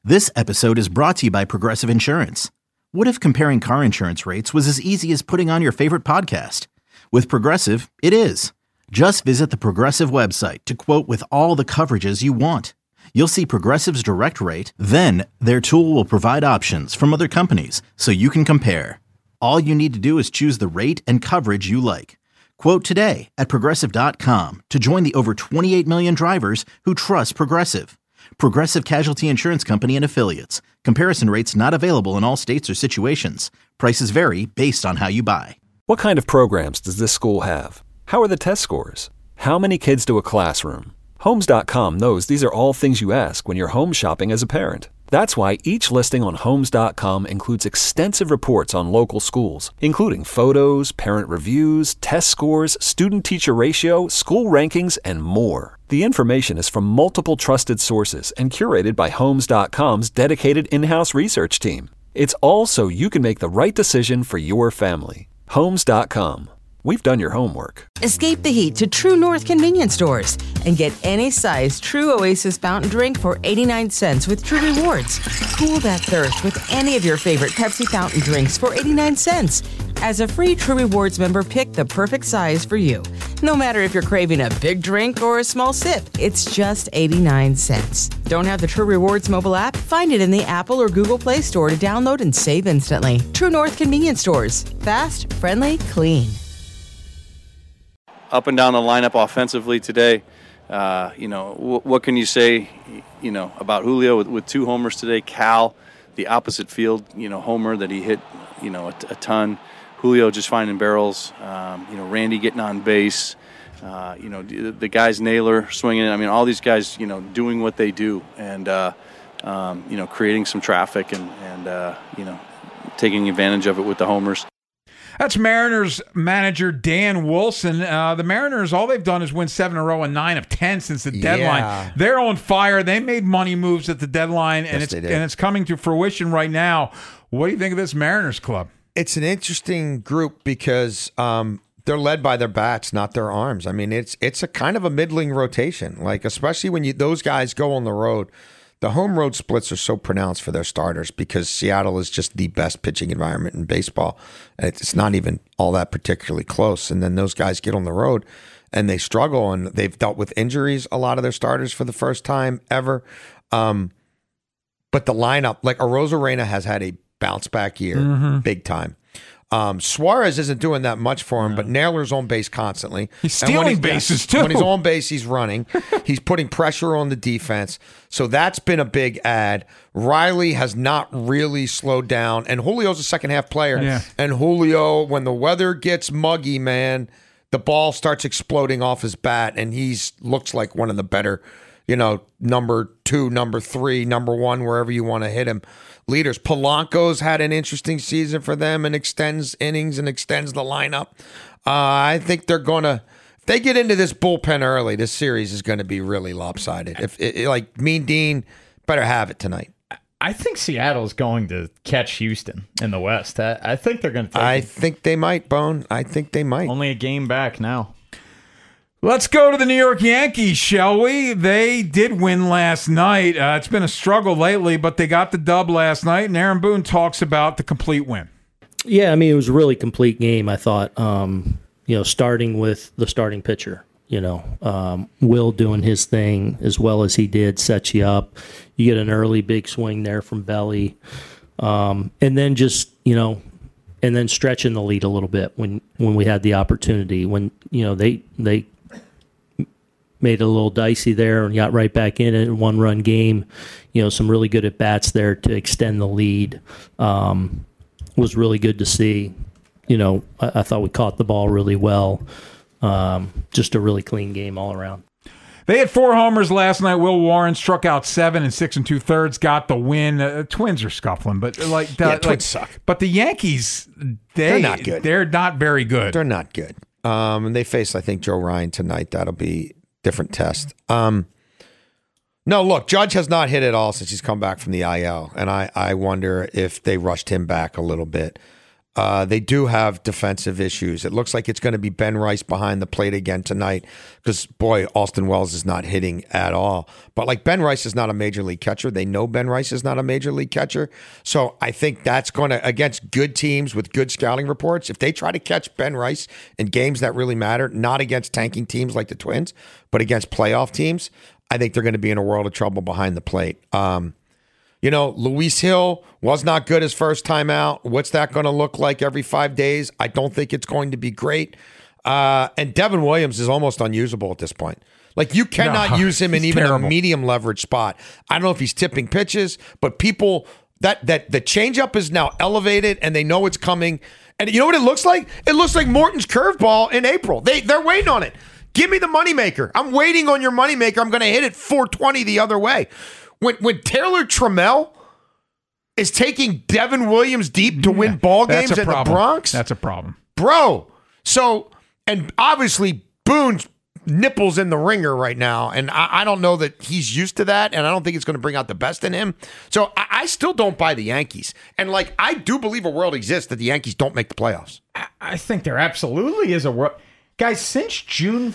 This episode is brought to you by Progressive Insurance. What if comparing car insurance rates was as easy as putting on your favorite podcast? With Progressive, it is. Just visit the Progressive website to quote with all the coverages you want. You'll see Progressive's direct rate, then their tool will provide options from other companies so you can compare. All you need to do is choose the rate and coverage you like. Quote today at Progressive.com to join the over 28 million drivers who trust Progressive. Progressive Casualty Insurance Company and Affiliates. Comparison rates not available in all states or situations. Prices vary based on how you buy. What kind of programs does this school have? How are the test scores? How many kids do a classroom? Homes.com knows these are all things you ask when you're home shopping as a parent. That's why each listing on Homes.com includes extensive reports on local schools, including photos, parent reviews, test scores, student-teacher ratio, school rankings, and more. The information is from multiple trusted sources and curated by Homes.com's dedicated in-house research team. It's all so you can make the right decision for your family. Homes.com. We've done your homework. Escape the heat to True North convenience stores and get any size True Oasis fountain drink for 89 cents with True Rewards. Cool that thirst with any of your favorite Pepsi fountain drinks for 89 cents. As a free True Rewards member, pick the perfect size for you. No matter if you're craving a big drink or a small sip, it's just 89 cents. Don't have the True Rewards mobile app? Find it in the Apple or Google Play Store to download and save instantly. True North convenience stores. Fast, friendly, clean. Up and down the lineup offensively today. What can you say, about Julio with 2 homers today? Cal, the opposite field, homer that he hit, a ton. Julio just finding barrels. Randy getting on base. The guys, Naylor swinging it. All these guys, doing what they do and, creating some traffic and taking advantage of it with the homers. That's Mariners manager Dan Wilson. The Mariners, all they've done is win 7 in a row and 9 of 10 since the deadline. Yeah. They're on fire. They made money moves at the deadline, and it's coming to fruition right now. What do you think of this Mariners club? It's an interesting group because they're led by their bats, not their arms. It's a kind of a middling rotation, especially when those guys go on the road. The home road splits are so pronounced for their starters because Seattle is just the best pitching environment in baseball. It's not even all that particularly close. And then those guys get on the road and they struggle, and they've dealt with injuries, a lot of their starters, for the first time ever. But the lineup, Arozarena has had a bounce back year, big time. Suarez isn't doing that much for him, but Naylor's on base constantly. He's stealing bases, too. When he's on base, he's running. He's putting pressure on the defense. So that's been a big add. Riley has not really slowed down, and Julio's a second-half player. Yeah. And Julio, when the weather gets muggy, man, the ball starts exploding off his bat, and looks like one of the better, number 2, number 3, number 1, wherever you want to hit him, leaders. Polanco's had an interesting season for them and extends innings and extends the lineup. I think they're going to, if they get into this bullpen early, this series is going to be really lopsided. Mean Dean better have it tonight. I think Seattle's going to catch Houston in the West. I think they're going to take it. Think they might, Bone. I think they might. Only a game back now. Let's go to the New York Yankees, shall we? They did win last night. It's been a struggle lately, but they got the dub last night, and Aaron Boone talks about the complete win. Yeah, it was a really complete game, I thought, starting with the starting pitcher. Will doing his thing as well as he did sets you up. You get an early big swing there from Belly. And then and then stretching the lead a little bit when we had the opportunity. When, they made it a little dicey there and got right back in it, a one-run game. Some really good at-bats there to extend the lead. Was really good to see. I thought we caught the ball really well. Just a really clean game all around. They had 4 homers last night. Will Warren struck out 7 and 6 2/3, got the win. Twins are scuffling, but Twins suck. But the Yankees, they're not good. They're not very good. They're not good. And they face, I think, Joe Ryan tonight. That'll be different test. No, look, Judge has not hit at all since he's come back from the IL, and I wonder if they rushed him back a little bit. They do have defensive issues. It looks like it's going to be Ben Rice behind the plate again tonight because, boy, Austin Wells is not hitting at all. But, like, Ben Rice is not a major league catcher. They know Ben Rice is not a major league catcher. So I think that's going to, against good teams with good scouting reports, if they try to catch Ben Rice in games that really matter, not against tanking teams like the Twins, but against playoff teams, I think they're going to be in a world of trouble behind the plate. Luis Hill was not good his first time out. What's that going to look like every 5 days? I don't think it's going to be great. And Devin Williams is almost unusable at this point. Like, you cannot use him in even terrible. A medium leverage spot. I don't know if he's tipping pitches, but people that the changeup is now elevated and they know it's coming. And you know what it looks like? It looks like Morton's curveball in April. They're waiting on it. Give me the moneymaker. I'm waiting on your moneymaker. I'm going to hit it 420 the other way. When Taylor Trammell is taking Devin Williams deep to win ball games in the Bronx, that's a problem, bro. So, and obviously Boone's nipples in the ringer right now, and I don't know that he's used to that, and I don't think it's going to bring out the best in him. So I still don't buy the Yankees, and like I do believe a world exists that the Yankees don't make the playoffs. I think there absolutely is a world, guys. Since June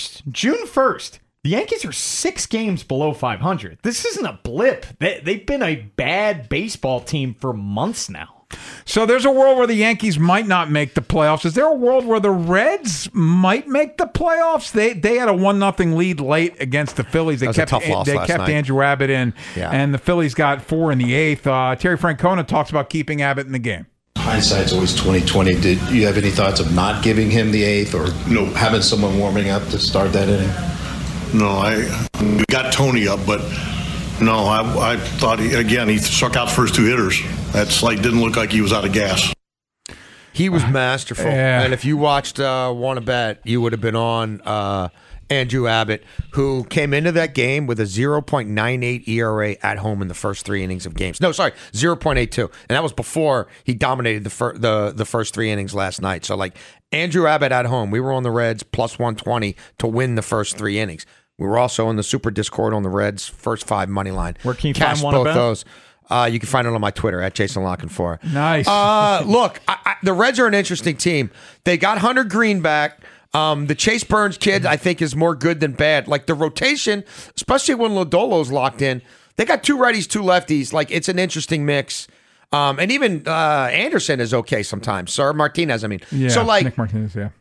1st. The Yankees are 6 games below 500. This isn't a blip. They've been a bad baseball team for months now. So there's a world where the Yankees might not make the playoffs. Is there a world where the Reds might make the playoffs? They had a 1-0 lead late against the Phillies. They kept Andrew Abbott in, and the Phillies got 4 in the 8th. Terry Francona talks about keeping Abbott in the game. Hindsight's always 20/20. Did you have any thoughts of not giving him the 8th or having someone warming up to start that inning? No, we got Tony up, but no, I thought he struck out the first 2 hitters. That didn't look like he was out of gas. He was masterful. And if you watched Want to Bet, you would have been on Andrew Abbott, who came into that game with a 0.98 ERA at home in the first 3 innings of games. No, sorry, 0.82. And that was before he dominated the first 3 innings last night. So, like, Andrew Abbott at home, we were on the Reds plus 120 to win the first 3 innings. We were also in the Super Discord on the Reds first 5 money line. Where can you find both those? You can find it on my Twitter at Jason Lockenfor. Nice. Look, the Reds are an interesting team. They got Hunter Green back. The Chase Burns kid, I think, is more good than bad. Like, the rotation, especially when Lodolo's locked in, they got 2 righties, 2 lefties. Like, it's an interesting mix. And even Anderson is okay sometimes. Sir Martinez, I mean. Yeah, so, like, Nick Martinez, yeah.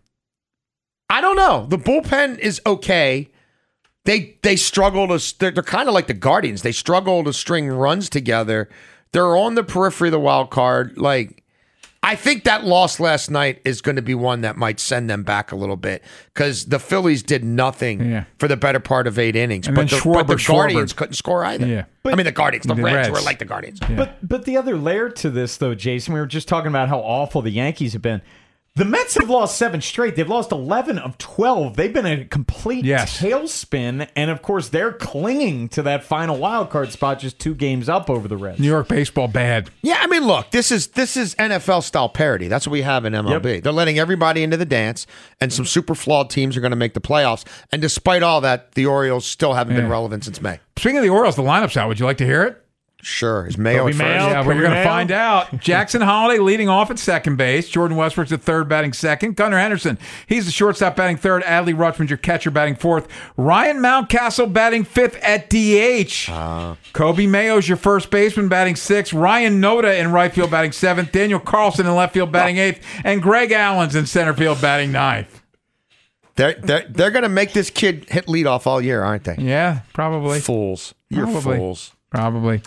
I don't know. The bullpen is okay. They struggle to. They're kind of like the Guardians. They struggle to string runs together. They're on the periphery of the wild card. Like, I think that loss last night is going to be one that might send them back a little bit because the Phillies did nothing for the better part of 8 innings. And but the Guardians Schwarber couldn't score either. Yeah. The Guardians. The Reds were like the Guardians. Yeah. But the other layer to this, though, Jason, we were just talking about how awful the Yankees have been. The Mets have lost 7 straight. They've lost 11 of 12. They've been a complete tailspin, and of course, they're clinging to that final wild card spot, just 2 games up over the Reds. New York baseball bad. Yeah, I mean, look, this is NFL style parity. That's what we have in MLB. Yep. They're letting everybody into the dance, and some super flawed teams are going to make the playoffs. And despite all that, the Orioles still haven't been relevant since May. Speaking of the Orioles, the lineup's out. Would you like to hear it? Sure. Is Mayo at first? Yeah, we're going to find out. Jackson Holiday leading off at second base. Jordan Westbrook's at third, batting second. Gunnar Henderson, he's the shortstop, batting third. Adley Rutschman, your catcher, batting fourth. Ryan Mountcastle batting fifth at DH. Kobe Mayo's your first baseman, batting sixth. Ryan Noda in right field, batting seventh. Daniel Carlson in left field, batting eighth. And Greg Allen's in center field, batting ninth. They're going to make this kid hit leadoff all year, aren't they? Yeah, probably. Fools. You're fools. Probably.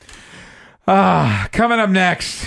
Coming up next,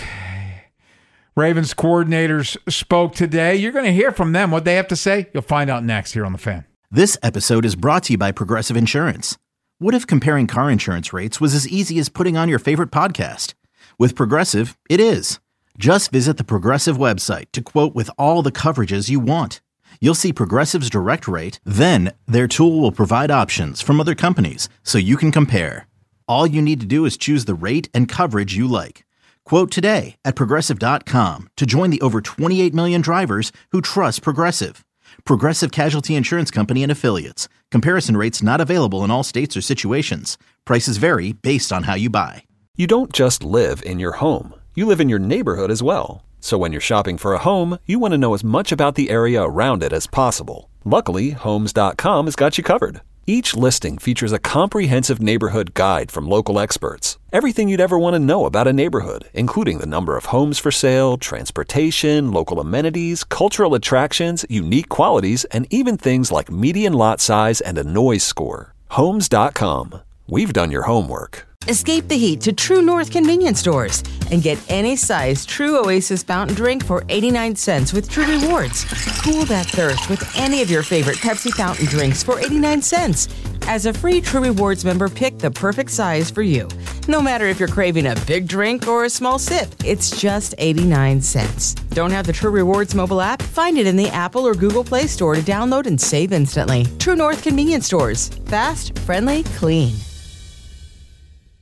Ravens coordinators spoke today. You're going to hear from them. What they have to say, you'll find out next here on The Fan. This episode is brought to you by Progressive Insurance. What if comparing car insurance rates was as easy as putting on your favorite podcast? With Progressive, it is. Just visit the Progressive website to quote with all the coverages you want. You'll see Progressive's direct rate, then their tool will provide options from other companies so you can compare. All you need to do is choose the rate and coverage you like. Quote today at Progressive.com to join the over 28 million drivers who trust Progressive. Progressive Casualty Insurance Company and Affiliates. Comparison rates not available in all states or situations. Prices vary based on how you buy. You don't just live in your home. You live in your neighborhood as well. So when you're shopping for a home, you want to know as much about the area around it as possible. Luckily, Homes.com has got you covered. Each listing features a comprehensive neighborhood guide from local experts. Everything you'd ever want to know about a neighborhood, including the number of homes for sale, transportation, local amenities, cultural attractions, unique qualities, and even things like median lot size and a noise score. Homes.com. We've done your homework. Escape the heat to True North convenience stores and get any size True Oasis fountain drink for 89 cents with True Rewards. Cool that thirst with any of your favorite Pepsi fountain drinks for 89 cents. As a free True Rewards member, pick the perfect size for you. No matter if you're craving a big drink or a small sip, it's just 89 cents. Don't have the True Rewards mobile app? Find it in the Apple or Google Play Store to download and save instantly. True North convenience stores. Fast, friendly, clean.